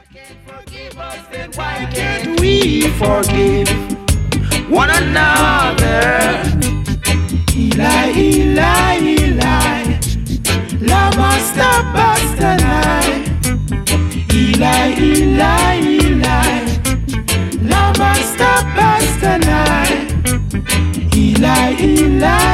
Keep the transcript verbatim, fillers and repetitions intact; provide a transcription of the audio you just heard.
Forgive us, then why can't we forgive one another? Eli, Eli, Eli, lama stop us tonight. Eli, Eli, Eli, lama stop us tonight. Eli, Eli.